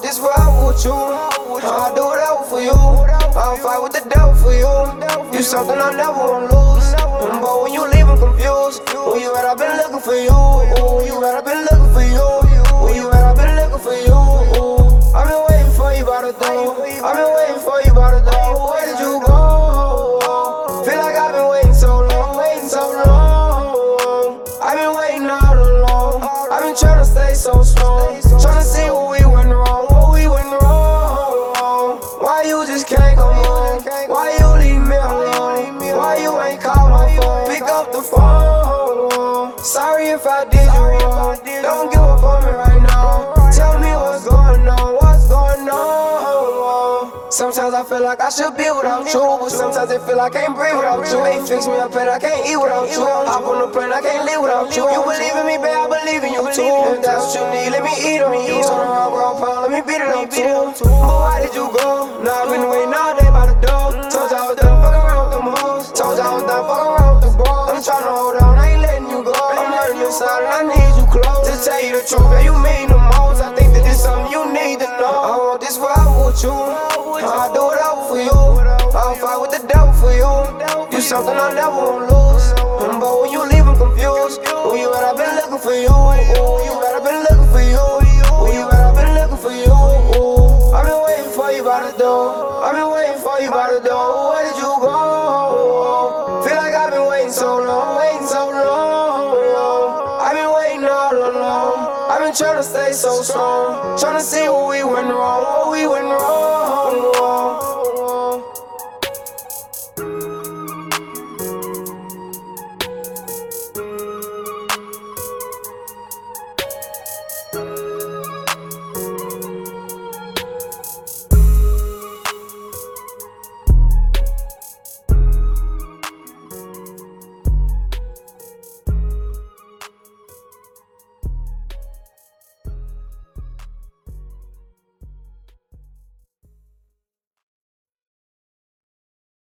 this forever with you. I'll do whatever for you. I'll fight with the devil for you. You something I never wanna lose. But when you leave, I'm confused. Where you at? I've been looking for you. Where you at? I've been looking for you. Where you at? I've been looking for you. I've been waiting for you by the door. I've been waiting for you by the door. Where did you go? Feel like I've been waiting so long, waiting so long. I've been waiting all along. I've been trying to stay so strong, trying to see what we went wrong, what we went wrong. Why you just can't come home? Why you leave me alone? Why you ain't call my phone? Pick up the phone. Sorry if I did you wrong. Don't give up on me right now. Tell me what's going on, what's going on. Sometimes I feel like I should be without you, but sometimes I feel like I can't breathe without you. Ain't fix me up and I can't eat without you. Hop on the plane, I can't live without you. You believe in me, babe, I believe in you too. If that's what you need, let me eat on you. Turn around, ground pound, let me beat it up too. But why did you go? Now I've been waiting all day by the door. Told you I was done fucking around with them hoes. Told you I was done fucking around with the bros. I'm tryna hold on, I ain't letting you go. I'm hurting your side and I need you close. To tell you the truth, girl, you mean the most. I think that this something you need to know. I want this forever with you. I'll do whatever for you. I'll fight with the devil for you. You something I never wanna lose. But when you leave, I'm confused. Where you at? I've been looking for you. Where you at? I've been looking for you. Where you at? I've been looking for you. I've been waiting for you by the door. I've been waiting for you by the door. Where did you go? Feel like I've been waiting so long, waiting so long. I've been waiting all along. I've been trying to stay so strong, trying to see what we went wrong, what we went wrong.